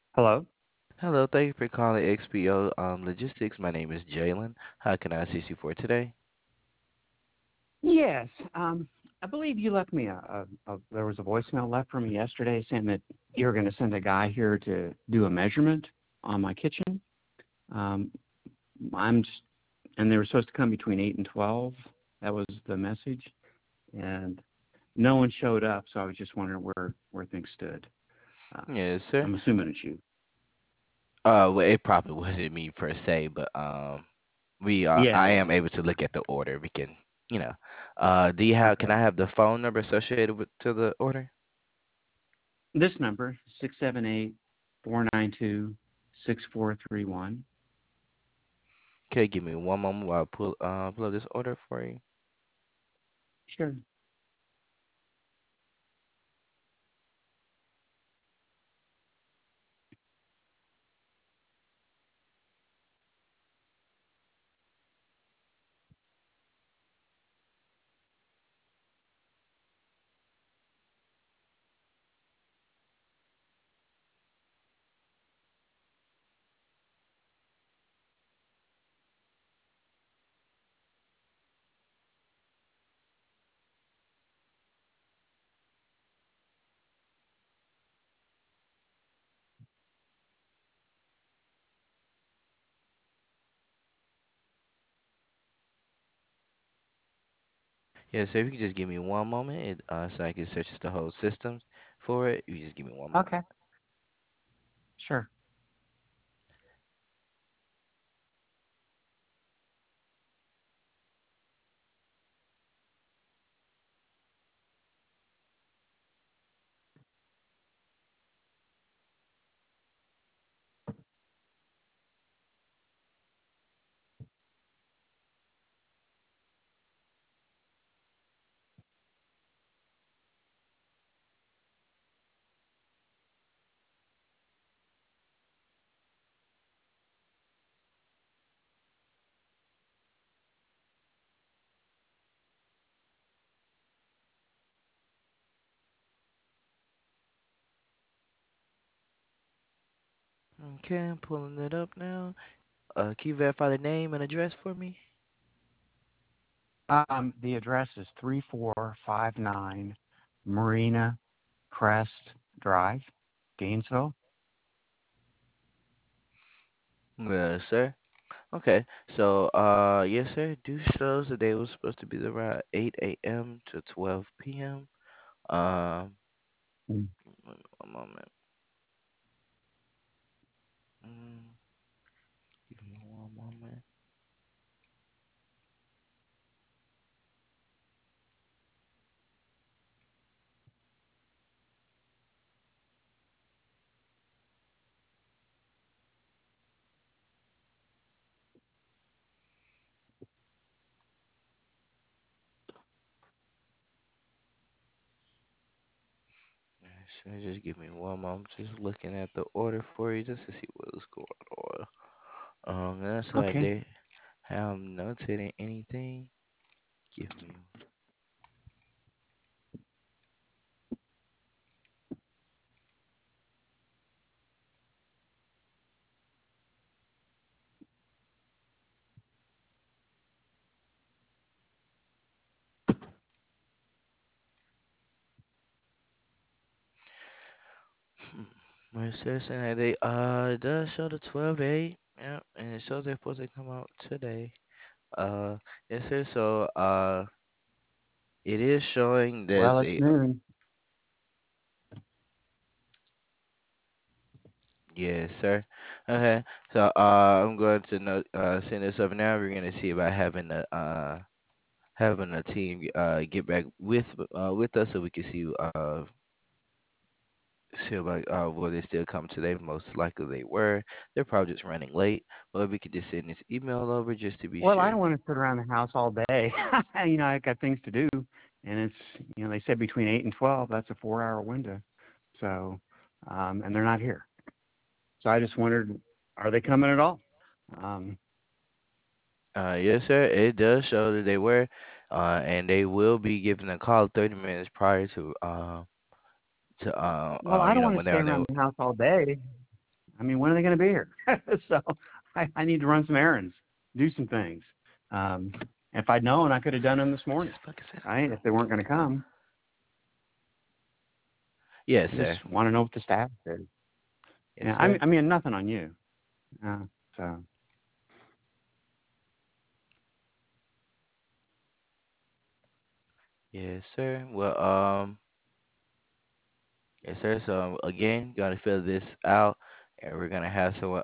Hello? Hello, thank you for calling XPO Logistics. My name is Jalen. How can I assist you for today? Yes, I believe you left me there was a voicemail left for me yesterday saying that you were going to send a guy here to do a measurement on my kitchen. Um, I'm just, and they were supposed to come between 8 and 12. That was the message. And no one showed up, so I was just wondering where things stood. Uh, Yes, sir. I'm assuming it's you. Well, it probably wasn't me per se, but Yeah, I yeah. am able to look at the order. We can, you know, do you have? Can Okay. I have the phone number associated with to the order? This number, 678-492-6431. Okay, give me one moment while I pull up this order for you. Sure. Yeah, so if you could just give me one moment, so I can search the whole systems for it. You just give me one moment. Okay. Sure. Okay, I'm pulling it up now. Can you verify the name and address for me? The address is 3459 Marina Crest Drive, Gainesville. Yes, sir. Okay, so yes, sir. Do shows that they was supposed to be around 8 a.m. to 12 p.m. Um, Mm. one moment. Mm, give me one moment. Yes, sir. Just give me one moment. Just looking at the order for you, just to see what's going on. That's like Okay. they have notated anything. Give me. It says that they it does show the 12/8. Yeah, and it shows they're supposed to come out today. Uh, yes, sir. So, it is showing that Well, it's they, noon. yes, sir. Okay. So, I'm going to send this up now. We're gonna see about having a team get back with us so we can see about will they still come today. Most likely they were. They're probably just running late, but we could just send this email over just to be Well, I sure. don't want to sit around the house all day. I got things to do, and they said between 8 and 12. That's a 4-hour window. So, and they're not here. So I just wondered, are they coming at all? Um, Yes, sir. It does show that they were, and they will be giving a call 30 minutes prior to well, I don't want when to they're stay on their. around the house all day. I mean, when are they going to be here? So I need to run some errands, do some things. Um, if I'd known, I could have done them this morning, Just fucking said right? If they weren't going to come, yes, I just sir. want to know what the status is. Yes, Yeah, sir. I mean, nothing on you. So Yes, sir. Well, yes, sir. So again, gonna fill this out, and we're gonna have someone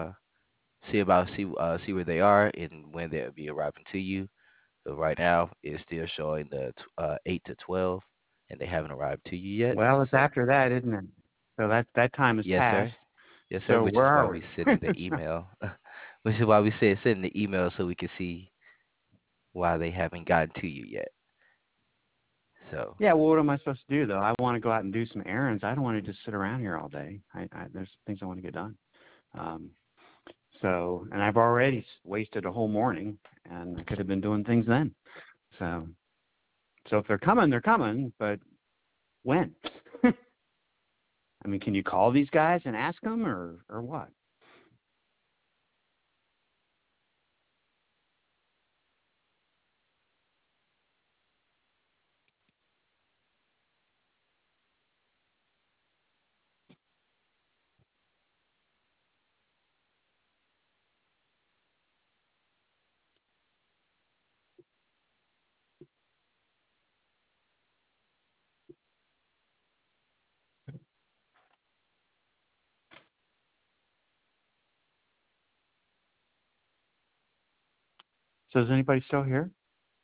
see where they are and when they'll be arriving to you. So right now it's still showing the 8 to 12, and they haven't arrived to you yet. well, it's So after that, isn't it? So that time has yes, passed. sir. Yes, sir. So Which where is why are we we? sending the email. Which is why we said send the email so we can see why they haven't gotten to you yet. So Yeah, well, what am I supposed to do though? I want to go out and do some errands. I don't want to just sit around here all day. There's things I want to get done. Um, so, and I've already wasted a whole morning, and I could have been doing things then. So, so if they're coming, they're coming. But when? I mean, can you call these guys and ask them, or what? So is anybody still here?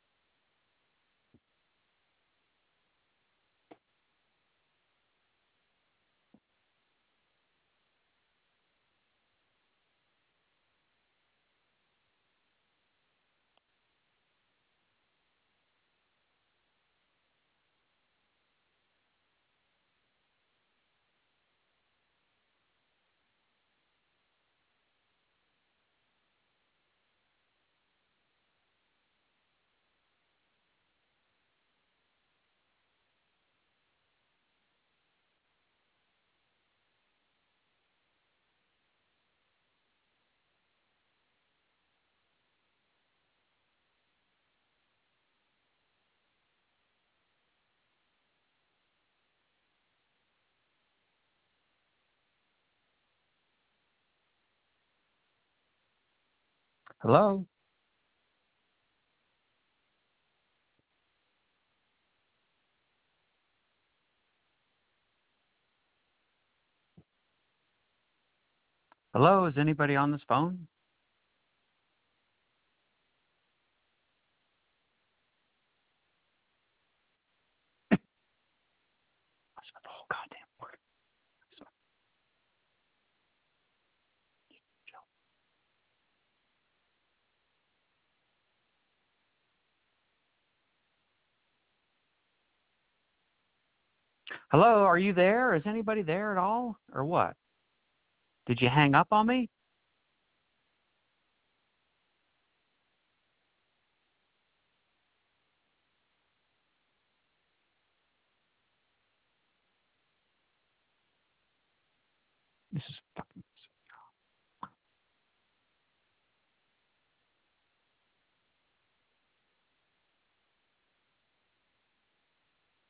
Hello. Hello. Is anybody on this phone? I spent the whole goddamn morning. Hello. Are you there? Is anybody there at all, or what? Did you hang up on me? This is fucking.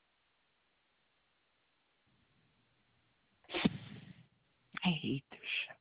I hate this shit.